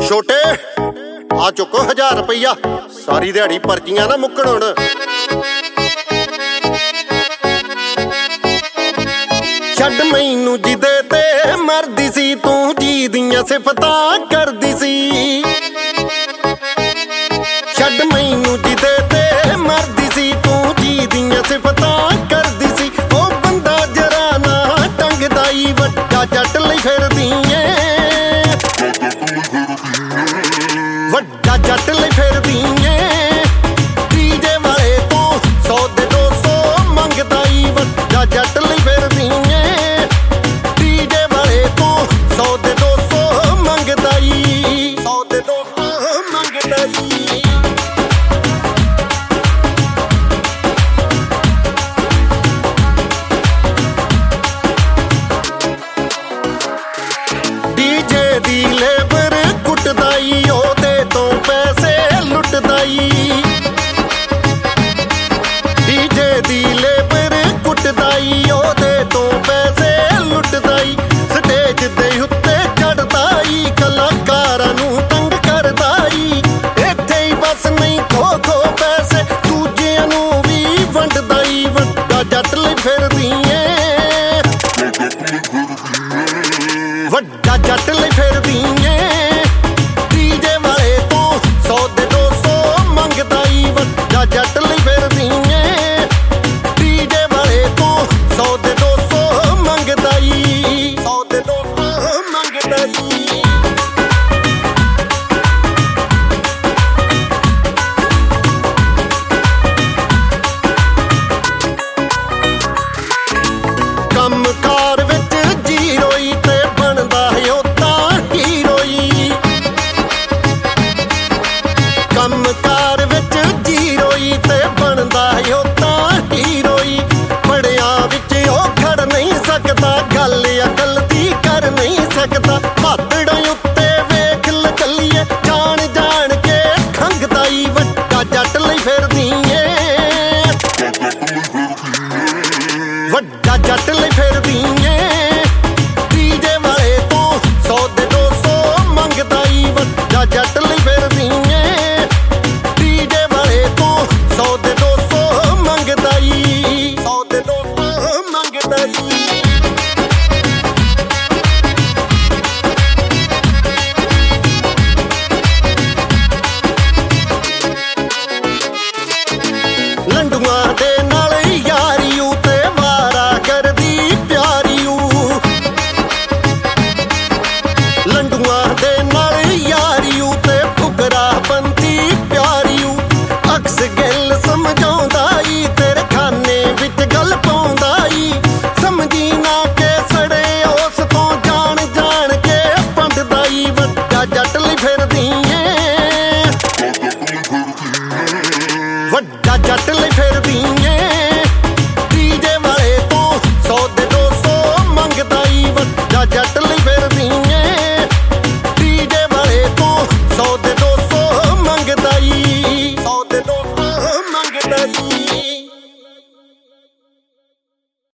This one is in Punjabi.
ਛੋਟੇ ਆ ਚੁੱਕੋ 1000 ਰੁਪਈਆ, ਸਾਰੀ ਦਿਹਾੜੀ ਪਰਚੀਆਂ ਨਾ ਮੁੱਕਣ ਹੁਣ। ਛੱਡ ਮੈਨੂੰ ਜਿਹਦੇ ਤੇ ਮਰਦੀ ਸੀ, ਤੂੰ ਜੀ ਦੀਆਂ ਸਿਫਤਾਂ ਕਰਦੀ ਸੀ। ਛੱਡ ਮੈਨੂੰ ਜਿਹਦੇ ਤੇ ਮਰਦੀ ਸੀ, ਤੂੰ ਜੀ ਦੀਆਂ ਸਿਫਤਾਂ ਕਰਦੀ ਸੀ। ਉਹ ਬੰਦਾ ਜਰਾ ਨਾ ਟੰਗਦਾ ਈ, ਵੱਡਾ ਜੱਟ ਲਈ ਫਿਰਦੀ ਏ, ਵੱਡਾ ਜੱਟ ਲਈ ਫਿਰਦੀ ਏ। ਡੀਜੇ ਵਾਲੇ ਤੋਂ 100 ਦੇ 200 ਮੰਗਦਾ ਈ, ਵੱਡਾ ਜੱਟ ਲਈ ਫਿਰਦੀ ਏ। ਡੀਜੇ ਵਾਲੇ ਤੋਂ 100 ਦੇ 200 ਮੰਗਦਾ ਈ, 100 ਦੇ 200 ਮੰਗਦਾ ਈ। ਡੀਜੇ ਦੀ ਲੇਬਰ ਕੁੱਟਦਾ ਈ, ਉਹਦੇ ਤੋਂ ਪੈਸੇ ਲੁੱਟਦਾ ਈ। ਡੀਜੇ ਦੀ ਲੇਬਰ ਕੁੱਟਦਾ ਈ, ਉਹਦੇ ਤੋਂ ਪੈਸੇ ਲੁੱਟਦਾ ਈ। ਸਟੇਜ ਦੇ ਉੱਤੇ ਚੜਦਾ ਈ, ਕਲਾਕਾਰਾਂ ਨੂੰ ਤੰਗ ਕਰਦਾ ਈ। ਇੱਥੇ ਹੀ ਬਸ ਨਹੀਂ ਖੋ ਪੈਸੇ, ਦੂਜਿਆਂ ਨੂੰ ਵੀ ਵੰਡਦਾ ਈ। ਵੱਡਾ ਜੱਟ ਲਈ ਫਿਰਦੀ ਏ, ਵੱਡਾ ਜੱਟ ਲਈ ਫਿਰਦੀ ਏ।